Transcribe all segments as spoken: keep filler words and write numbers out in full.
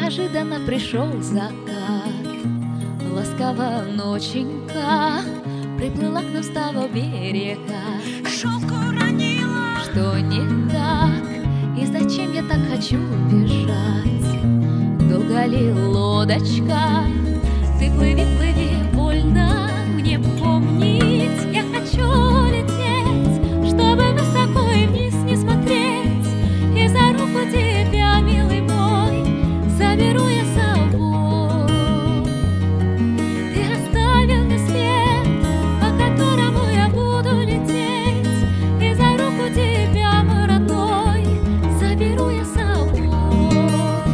неожиданно пришел закат. Ласковая ноченька приплыла к нам с того берега. Шелк уронила. Что не так, и зачем я так хочу бежать? Долго ли лодочка? Ты плыви, плыви, больно мне помнить. Я хочу лететь, чтобы высоко и вниз не смотреть. И за руку тебя, милый мой, заберу я с собой. Ты оставил мне след, по которому я буду лететь. И за руку тебя, мой родной, заберу я с собой.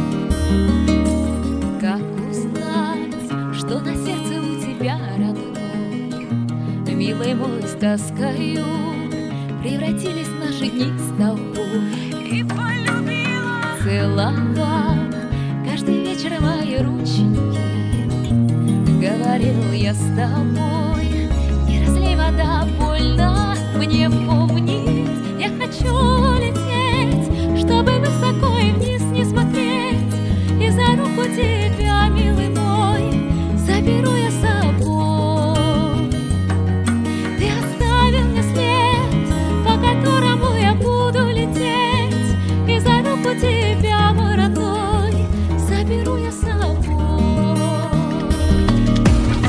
Как узнать, что на сердце у тебя, родной, милый мой, с тоскою превратились наши дни с тобой. И полюбила. Целовал каждый вечер мои рученьки. Говорил я с тобой, не разлей вода, больно мне помнить. Я хочу лететь, чтобы высоко и вниз не смотреть. И за руку тебя, милый мой, заберу я с собой. Ты оставил мне след, по которому я буду лететь. И за руку тебя, мой родной, заберу я с собой.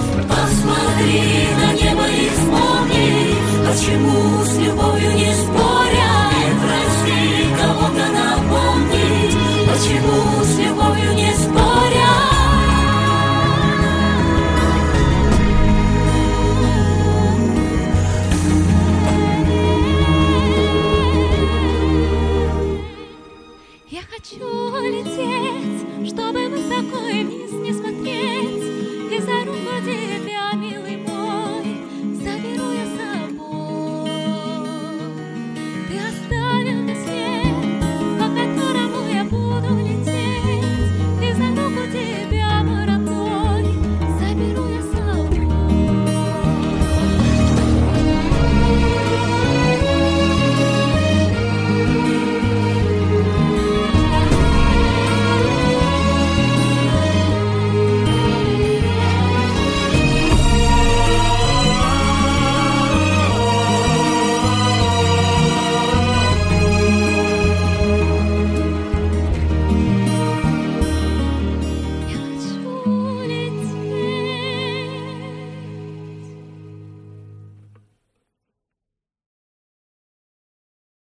Посмотри на небо и вспомни, почему с любовью не споришь.